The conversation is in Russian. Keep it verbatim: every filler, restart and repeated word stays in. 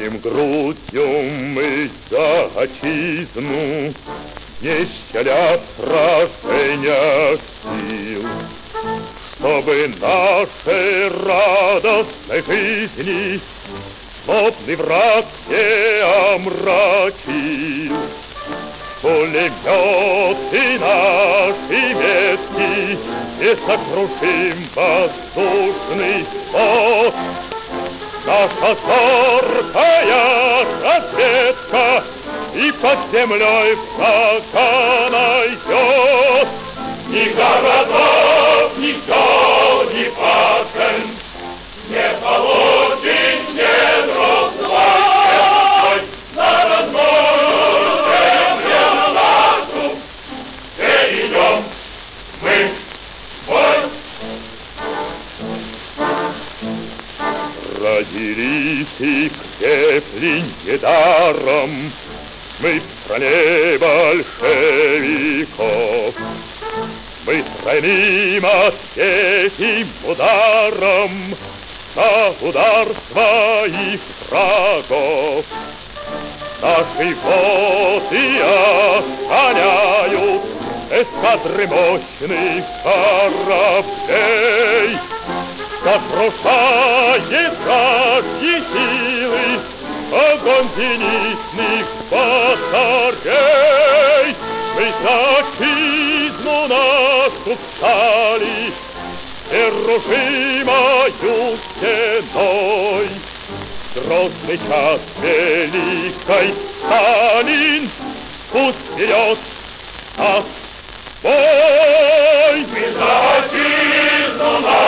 Горим грудью мы за отчизну, не щадя в сражениях сил, чтобы нашей радостной жизни злобный враг не омрачил. Пулеметы наши метки не сокрушим воздушный флот. Наша зоркая разведка и под землей врага найдет. Ни городов, ни сел, ни башен не получим недров свой. За родную землю нашу, где идем мы в бой. Родились и крепли недаром мы в стране большевиков. Мы тройным ответим ударом за удар своих врагов. Наши воды охраняют эскадры мощных кораблей. Сокрушает вражьи силы огонь зенитных батарей. Мы за отчизну нашу встали нерушимою стеной. Грозный час великой Сталин, пусть вперед нас бой. Мы за отчизну нашу